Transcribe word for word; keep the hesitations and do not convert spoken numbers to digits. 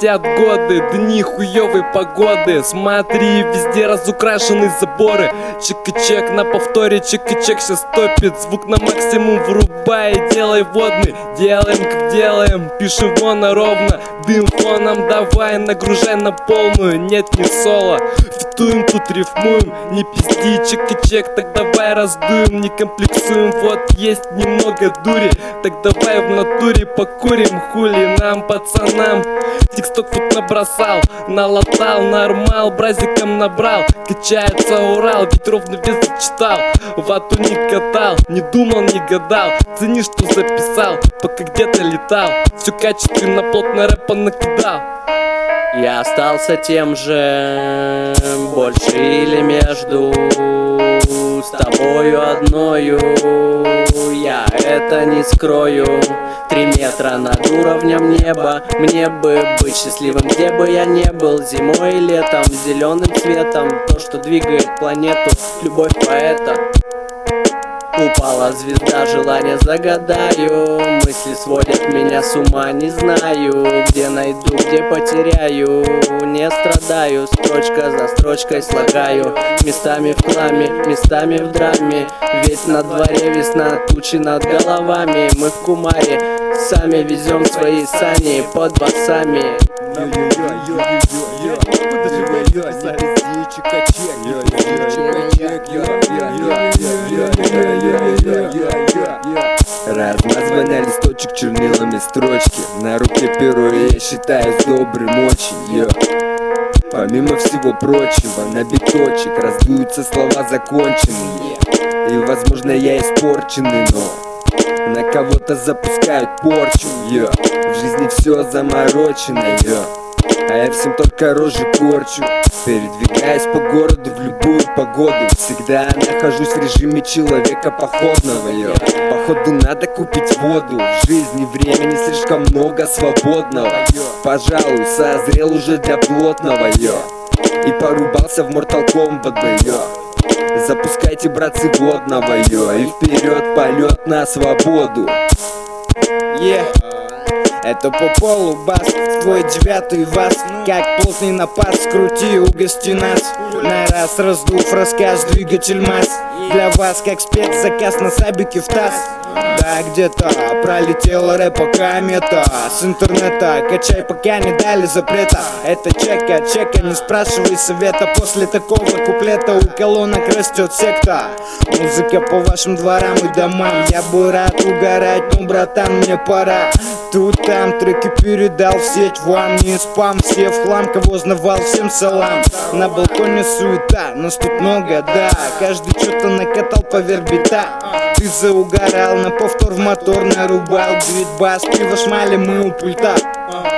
летят годы, дни хуёвой погоды. Смотри, везде разукрашены заборы. Чик-чек на повторе, чик-чек сейчас топит. Звук на максимум врубай, делай водный. Делаем как делаем, пишем вон ровно. Дым фоном давай, нагружай на полную. Нет, не соло, фитуем, тут рифмуем. Не пизди, чик-чек, так давай раздуем. Не комплексуем, вот есть немного дури. Так давай в натуре покурим, хули нам, пацанам. Тиксток тут набросал, налатал, нормал, бразиком набрал. Качается Урал, ведь ровно вес зачитал. Вату не катал, не думал, не гадал. Цени, что записал, пока где-то летал. Все качественно, плотно рэпа накидал. Я остался тем же, больше или между, с тобою одною. Я это не скрою. Три метра над уровнем неба. Мне бы быть счастливым, где бы я не был. Зимой и летом, зеленым цветом. То, что двигает планету, любовь поэта. Упала звезда, желание загадаю. Мысли сводят меня с ума, не знаю, где найду, где потеряю. Не страдаю, строчка за строчкой слагаю. Местами в хламе, местами в драме. Ведь на дворе весна, тучи над головами. Мы в Кумаре, сами везем свои сани под басами. Размазывай листочек чернилами строчки. На руке перо, и я считаю с добрым очень, йо. Помимо всего прочего, на биточек раздуются слова законченные. И возможно я испорченный, но на кого-то запускают порчу, йо. В жизни все заморочено, йо. А я всем только рожи корчу. Передвигаясь по городу в любую погоду. Всегда нахожусь в режиме человека походного, йо. Походу надо купить воду. В жизни времени слишком много свободного. Пожалуй, созрел уже для плотного, йо. И порубался в Mortal Kombat, йо. Запускайте, братцы, водного, йо. И вперед полет на свободу. Yeah. Это по полу бас, твой девятый вас. Как плотный напас, скрути, угости нас. На раз раздув, рассказ, двигатель масс. Для вас как спецзаказ на сабике в таз. Да, где-то пролетела рэпа комета с интернета, качай, пока не дали запрета. Это чека, чека, не спрашивай совета. После такого куплета у колонок растет секта. Музыка по вашим дворам и домам. Я бы рад угорать, но, братан, мне пора. Тут там треки передал в сеть вам. Не спам, все в хлам, кого знавал, всем салам. На балконе суета, нас тут много, да. Каждый что-то накатал поверх бита. Ты заугорал, на повтор в мотор нарубал. Бит, бас, пиво, шмали, мы у пульта.